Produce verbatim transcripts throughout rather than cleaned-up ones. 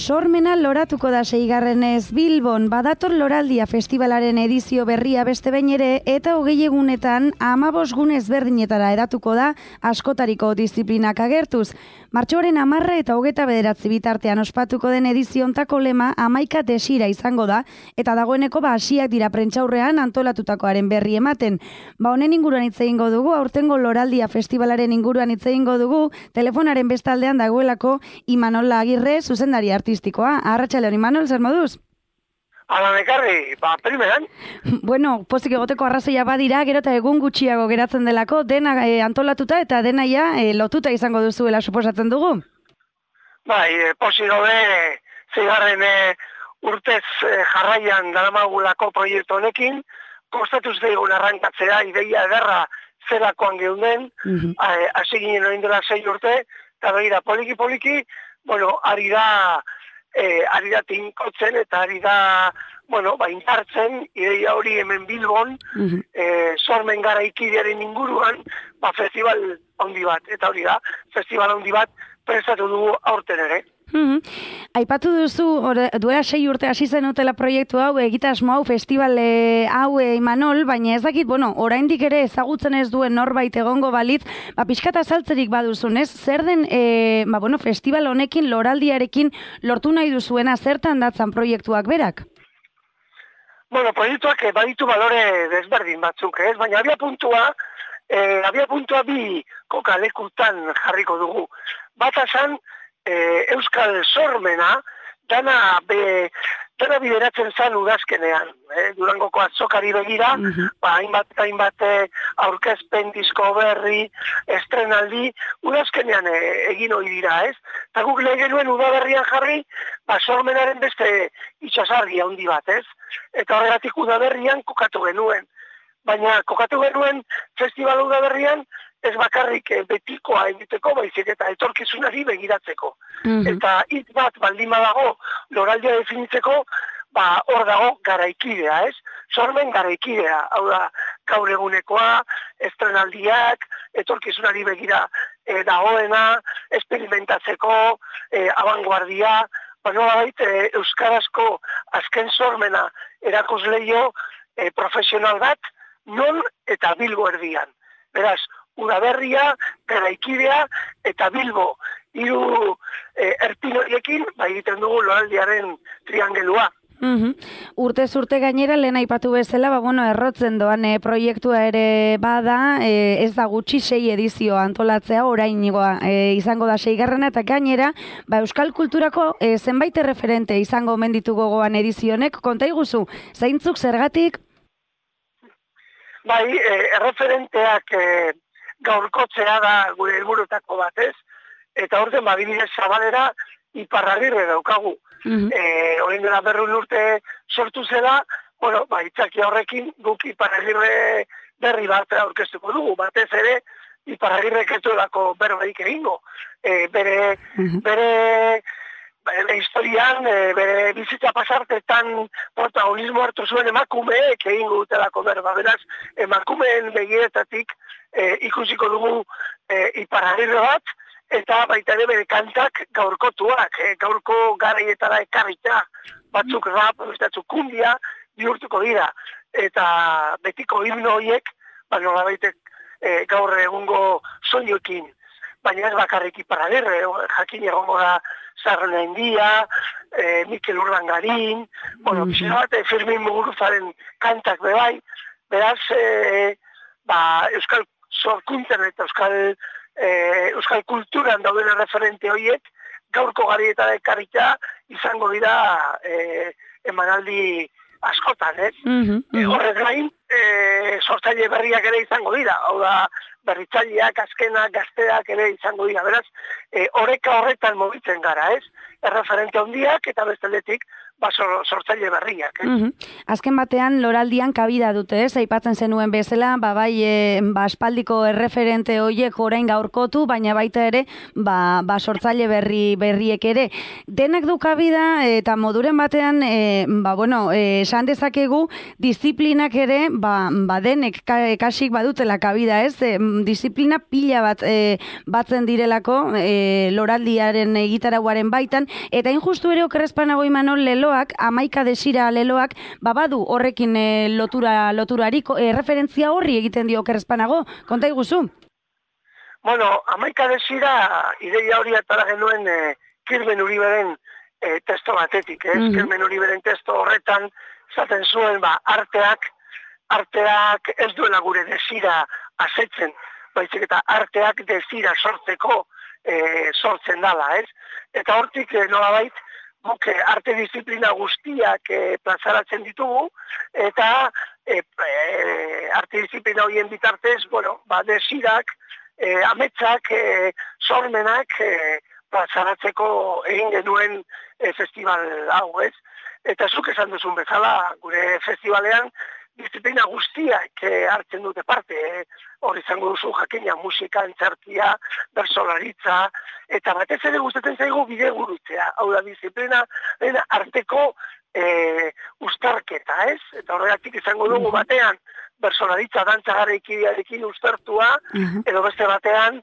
Sormena loratuko da seigarrenez Bilbon, badator loraldia festivalaren edizio berria beste behin ere, eta hogei egunetan hamabost gune ezberdinetara edatuko da askotariko disiplinak agertuz. Martxoaren hamarra eta hogeita bederatzi bitartean ospatuko den ediziontako lema hamaika desira izango da, eta dagoeneko ba hasiak dira prentsaurrean antolatutakoaren berri ematen. Ba honen inguruan hitz egingo dugu, aurtengo loraldia festivalaren inguruan hitz egingo dugu, telefonaren bestaldean dagoelako Imanol Agirre, zuzendari artistikoa. Arratsaldeon Imanol, zer moduz? Ala nekarri, ba, primeran. Bueno, pozik egoteko arrazoia badira, gero eta egun gutxiago geratzen delako, dena e, antolatuta eta denaia e, lotuta izango duzuela suposatzen dugu. Bai, e, pozik gaude, zigarren e, urtez e, jarraian daramagulako proiektu honekin, kostatu zaigun arrankatzea, ideia ederra zerakoan geunden, mm-hmm. hasi ginen orain dela sei urte, eta begira poliki-poliki, bueno, ari da, eh, ari da tinkotzen eta ari da, bueno, ba, intartzen, ideia hori hemen Bilbon, mm-hmm. eh, sormen garaikidearen inguruan, ba, festival handi bat, eta hori da, festival handi bat prestatu dugu aurten ere. Hmm. Aipatu duzu, ore, duela sei urte hasi zenutela proiektu hau, egitasmo hau, festivale hau e, Imanol, baina ez dakit, bueno, oraindik ere ezagutzen ez duen norbait egongo balitz, ba, pixkata saltzerik baduzun, ez? Zer den, e, ba, bueno, festival honekin, loraldiarekin lortu nahi duzuena, zertan datzan proiektuak berak? Bueno, proiektuak baditu balore desberdin batzuk, ez? Baina abia puntua, eh, abia puntua bi kokalekutan jarriko dugu. Bat azan, E, Euskal sormena dana, be, dana bideratzen zan udazkenean. E, Durangoko azokari begira, mm-hmm. ba, hainbat, hainbat e, aurkezpen, disko berri, estrenaldi, udazkenean e, egin hori dira, ez? Eta guk lehen genuen udaberrian jarri, ba, sormenaren beste itxasargi handi bat, ez? Eta horregatik udaberrian kokatu genuen. Baina kokatu genuen festival udaberrian, ez bakarrik betikoa egiteko, baizik eta etorkizunari begiratzeko. Mm-hmm. Eta hitz bat baldin badago loraldia definitzeko, ba hor dago garaikidea, ez? Sormen garaikidea, hau da gaur egunekoa, estrenaldiak, etorkizunari begira e, dagoena, experimentatzeko, e, abanguardia, ba nolabait e, euskarazko azken sormena erakusleio e, profesional bat, non eta Bilbo erdian. Beraz, Udaberria, Garaikidea eta Bilbo hiru e, erpin horiekin ba egiten dugu loraldiaren triangelua. Mm-hmm. Urtez urte gainera lehen aipatu bezala, ba, bueno, errotzen doan e, proiektua ere bada, e, ez da gutxi sei edizio antolatzea, oraingoa e, izango da seigarrena, eta gainera, ba, euskal kulturako e, zenbait erreferente izango omen ditu gogoan edizionek, konta iguzu, zeintzuk zergatik? Bai, e, erreferenteak e, gaurkotzea da gure helburutako batez, eta orten badibidez Zabalera Iparragirre daukagu. Mm-hmm. E, Orain dela berrehun urte sortu zela, bueno, ba, itzakia horrekin guk Iparragirre berri bat aurkeztuko dugu, batez ere Iparragirrek ez duelako berbaik egingo. E, bere, mm-hmm. bere, bere historian, e, bere bizitza pasartetan protagonismo hartu zuen emakumeek egingo dutelako berba, beraz, emakumeen begiretatik E, ikusiko dugu e, Iparragirre bat, eta baita ere bere kantak gaurkotuak, e, gaurko garaietara ekarrita, batzuk rap, batzuk kundia, bihurtuko dira. Eta betiko himno horiek, ba, nolabaitek e, gaur egungo soinuekin, baina ez bakarrik Iparragirre, jakin egongo da Zarrona India, e, Mikel Urdangarin, bueno, mm-hmm. pixera bat, e, Fermin Muguruzaren kantak bebai, beraz, e, ba, Euskal sorkuntzen eta euskal, e, euskal kulturan dauden referente horiek gaurko garietara ekarrita izango dira e, emanaldi askotan, ez? Mm-hmm, mm-hmm. E, horrez gain, e, sortzaile berriak ere izango dira, hau da berritzaileak, azkenak, gazteak ere izango dira, beraz, e, oreka horretan mobitzen gara, ez? Erreferente handiak eta bestaldetik ba, sortzaile berriak. Eh? Mm-hmm. Azken batean, loraldian kabida dute, ez? Aipatzen zenuen bezala, ba, bai, e, ba, aspaldiko erreferente horiek orain gaurkotu, baina baita ere, ba, ba sortzaile berri, berriek ere. Denak du kabida, eta moduren batean, e, ba, bueno, esan dezakegu, disiplinak ere, ba, ba denek kasik badutela kabida, ez? E, disiplina pila bat e, batzen direlako e, loraldiaren egitarauaren baitan, eta injustu ere okerrezpanago Imanol leloak, amaika desira leloak, babadu horrekin e, lotura, loturarik, e, referentzia horri egiten dio okerrezpanago, konta iguzu? Bueno, amaika desira, ideia hori atara genuen e, Kirmen Uriberen e, testo batetik, ez? Mm-hmm. Kirmen Uriberen testo horretan, zaten zuen, ba, arteak, arteak ez duela gure desira asetzen, baizik eta arteak desira sortzeko e, sortzen dala, ez? Eta hortik, e, nolabait, guk arte disiplina guztiak e, plazaratzen ditugu, eta e, e, arte disiplina horien bitartez, bueno, ba, desirak, e, ametsak, e, sormenak, e, plazaratzeko egin genuen e, festival hau, ez? Eta zuk esan duzun bezala, gure festivalean, disiplina guztiak eh, hartzen dute parte, eh. Hor izango duzu jakina, musika, antzerkia, bersolaritza, eta batez ere gustatzen zaigu bide gurutzea. Hau da, disiplina dena arteko eh, ustarketa, ez? Eta horregatik izango dugu batean, bersolaritza dantzagarekin ustartua, edo beste batean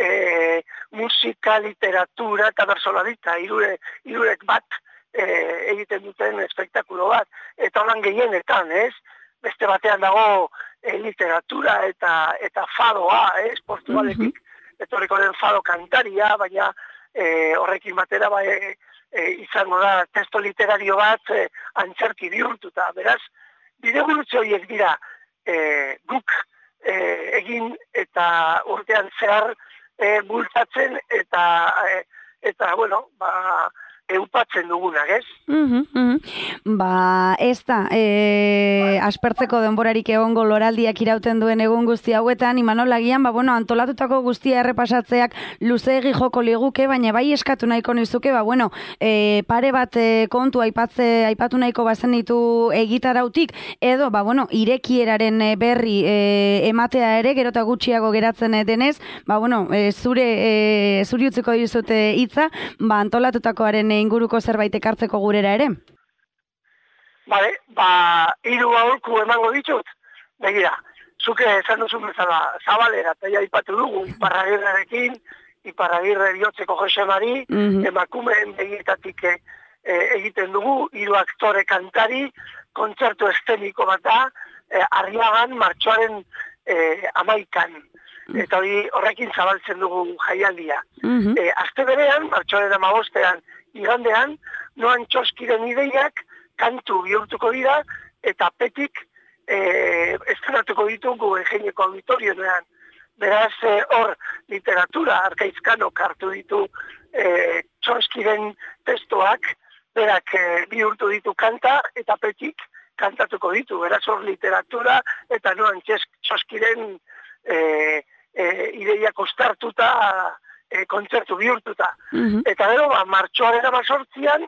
eh, musika, literatura eta bersolaritza, irure, irurek bat eh, egiten duten espektakulo bat. Eta holan gehienetan, ez? Beste batean dago e, literatura eta eta fadoa, ez, eh, Portugaletik, mm-hmm. etorriko den fado kantaria, baina e, horrekin batera ba, e, e, izango da testo literario bat e, antzerki bihurtuta. Beraz, bidegurutze horiek dira e, guk e, egin eta urtean zehar e, bultatzen eta, e, eta bueno, ba, eupatzen dugunak, ez? Mm-hmm, mm-hmm. Ba, ez da, e, aspertzeko denborarik egongo loraldiak irauten duen egun guzti hauetan, Imanol agian, ba, bueno, antolatutako guztia errepasatzeak luzeegi joko liguke, baina bai eskatu nahiko nizuke, ba, bueno, e, pare bat e, kontu aipatze, aipatu nahiko bazen ditu egitarautik, edo, ba, bueno, irekieraren berri e, ematea ere, gero eta gutxiago geratzen denez, ba, bueno, e, zure, e, zuri utziko dizute hitza, ba, antolatutakoaren inguruko zerbait ekartzeko gurera ere? Bale, ba, hiru aholku emango ditut. Begira, zuke esan duzun bezala, Zabalera, eta ja ipatu dugu, Iparragirrerekin, Iparragirre bihotzeko Jose Mari, mm-hmm. emakumeen begietatik e, egiten dugu, hiru aktore kantari, kontzertu eszeniko bat da, e, Arriagan, martxoaren e, amaikan. Eta hori horrekin zabaltzen dugu jaialdia. Mm-hmm. E, Aste berean, martxoaren amabostean, igandean, Noan Txoskiren ideiak kantu bihurtuko dira, eta petik e, estrenatuko ditugu Engeineko auditorioan. Beraz, hor, e, literatura, Arkaizkanok hartu ditu e, Txoskiren testoak, berak e, bihurtu ditu kanta, eta petik kantatuko ditu. Beraz, hor, literatura, eta Noan Txoskiren e, e, ideiak ostartuta, E, kontzertu bihurtuta. Mm-hmm. Eta gero, ba, martxoaren amazortzian,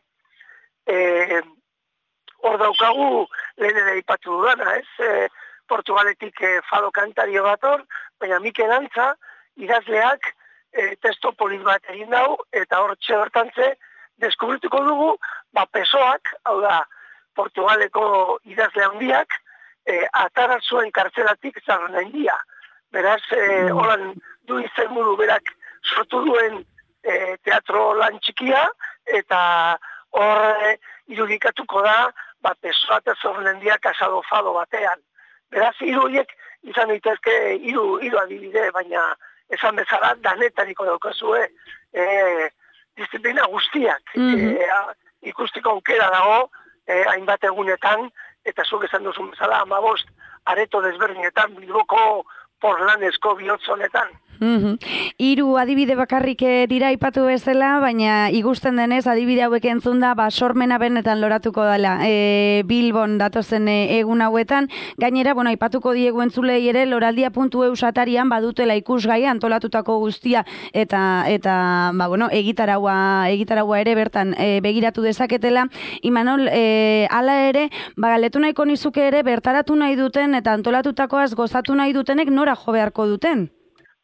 e, hor daukagu lehen ere ipatu dudana, ez? E, Portugaletik e, fado kantario bat hor, baina Mikel Antza, idazleak, e, testo polit bat egin dau, eta hor txebertantze, deskubrituko dugu, ba, pesoak, hau da, Portugaleko idazle handiak, e, atara zuen kartzelatik zarren handia. Beraz, e, holan du izen buru berak, sortu duen e, teatro lan txikia, eta hor e, irudikatuko da, ba, pesoa eta zorrendia kasado fado batean. Beraz, hiru horiek izan daitezke hiru hiru adibide, baina esan bezala danetariko daukazue e, disiplina guztiak. Mm-hmm. e, ikustiko aukera dago, e, hainbat egunetan, eta zuk esan duzun bezala, amabost areto desberdinetan, Bilboko porlanezko bihotzonetan. Mm-hmm. Hiru adibide bakarrik dira aipatu bezala, baina igusten denez adibide hauek entzunda, ba, sormena benetan loratuko dela e, Bilbon datozen e, egun hauetan. Gainera, bueno, aipatuko diegu entzulei ere, loraldia puntu eus atarian badutela ikusgai antolatutako guztia, eta, eta ba, bueno, egitaraua, egitaraua ere bertan e, begiratu dezaketela. Imanol, e, ala ere, ba, galetu nahiko nizuke ere, bertaratu nahi duten, eta antolatutakoaz gozatu nahi dutenek nora jo beharko duten?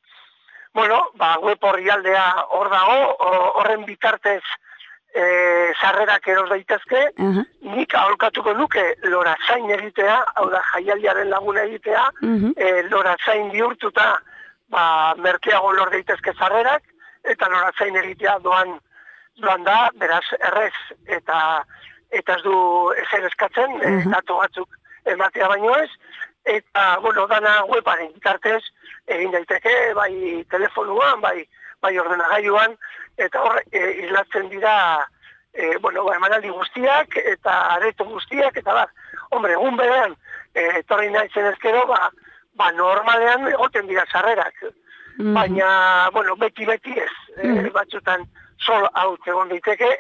Bueno, ba, web orrialdea hor dago, horren bitartez e, sarrerak eros daitezke, uh-huh. Nik aholkatuko nuke lorazain egitea, hau da jaialdiaren laguna egitea, uh-huh. e, lorazain bihurtuta ba, merkeago lor daitezke sarrerak, eta nora zein egitea doan, doan da, beraz, errez, eta eta ez du ezer eskatzen, uh -huh. datu batzuk ematea baino ez, eta, bueno, dana webaren bitartez, egin daiteke, bai telefonuan, bai, bai ordenagailuan, eta hor, e, islatzen dira, e, bueno, ba, emanaldi guztiak, eta areto guztiak, eta bar, hombre, egun berean, e, etorri naizen ezkero, ba, ba, normalean egoten dira sarrerak, uh-huh. baina, bueno, beti-beti ez, uh-huh. e, batzutan sol hau egon daiteke,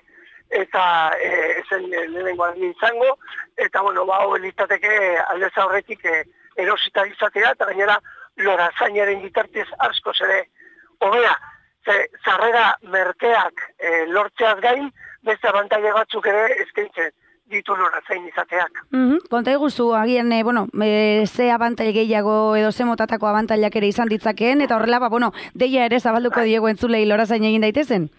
eta e, zen lehenengo aldi izango, eta, bueno, ba, hau litzateke aldez aurretik e, erosita izatea, eta gainera lorazainaren bitartez asko ere hobea, ze sarrera merkeak e, lortzeaz gain, beste abantaile batzuk ere eskaintzen ditu lorazain izateak. Mm-hmm. Konta iguzu, agian, e, bueno, e, ze abantail gehiago edo ze motatako abantailak ere izan ditzakeen, eta horrela, ba, bueno, deia ere zabalduko diego entzulei lorazain egin daitezen?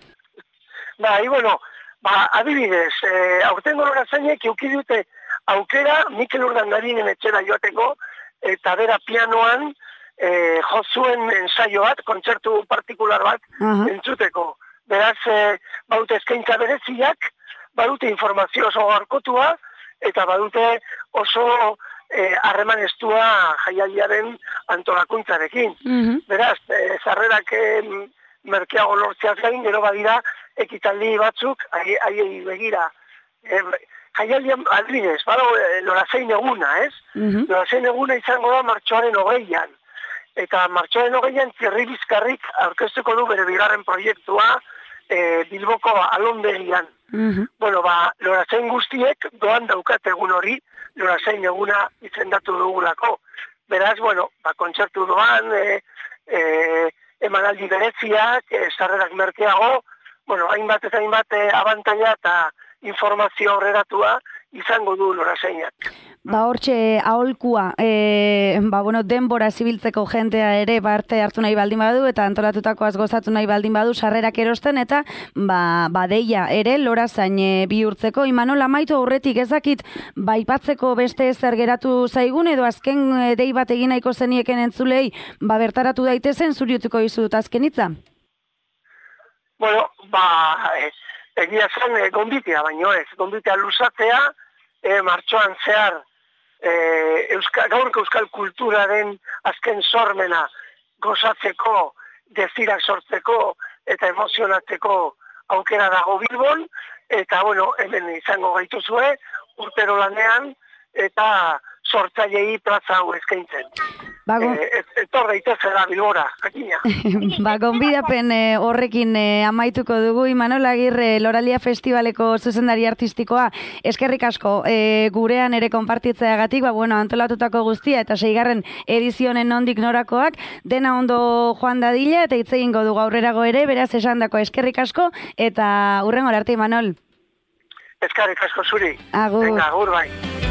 Bai, bueno, ba, adibidez, e, aurtengo lorazainek euki dute aukera Mikel Urdangarinen etxera joateko, eta bera pianoan e, jozuen ensaio bat, kontzertu partikular bat, uh-huh. entzuteko. Beraz, e, baute eskaintza bereziak, badute informazio oso garkotua, eta badute oso harreman e, estua jaialdiaren antolakuntzarekin. Uh-huh. Beraz, e, sarrerak e, merkeago lortzeaz gain, gero badira ekitaldi batzuk, haiei begira. E, jaialdian adibidez, bado e, lorazein eguna, ez? Uh-huh. Lorazein eguna izango da martxoaren hogeian. Eta martxoaren hogeian Thierry Bizkarrik aurkeztuko du bere bigarren proiektua e, Bilboko alondegian. Uh-huh. Bueno, ba, lorazein guztiek doan daukate egun hori, lorazein eguna izendatu dugulako. Beraz, bueno, ba, kontzertu doan, e, e, emanaldi bereziak, e, sarrerak merkeago, bueno, hainbat eta hainbat e, abantaila eta informazio aurreratua izango du lorazeinak. Ba, hortxe, aholkua, e, ba, bueno, denbora zibiltzeko jentea ere parte hartu nahi baldin badu, eta antolatutakoaz gozatu nahi baldin badu, sarrerak erosten, eta ba, ba deia ere lorazain e, bihurtzeko. Imanol, amaitu aurretik ezakit, ba, ipatzeko beste ezer geratu zaigun, edo azken e, dei bat egin nahiko zenieken entzulei, ba, bertaratu daitezen, zuriutuko izudut azken hitza? Bueno, ba, e, egia zen e, gombitea, baino ez, gombitea luzatzea, e, martxoan zehar, E, euskal, gaurko euskal kulturaren azken sormena gozatzeko, dezirak sortzeko eta emozionatzeko aukera dago Bilbon, eta bueno, hemen izango gaituzue, urtero lanean, eta sortzailei plaza hau eskaintzen. Bago... E, etor daitezela Bilbora, jakina. Ba, gonbidapen e, horrekin e, amaituko dugu, Imanol Agirre, Loralia Festivaleko zuzendari artistikoa, eskerrik asko e, gurean ere konpartitzeagatik, ba, bueno, antolatutako guztia, eta seigarren edizionen nondik norakoak, dena ondo joan dadila, eta hitz egingo dugu aurrerago ere, beraz esandako eskerrik asko, eta hurrengo arte, Imanol. Eskerrik asko zuri. Agur. Venga, agur bai.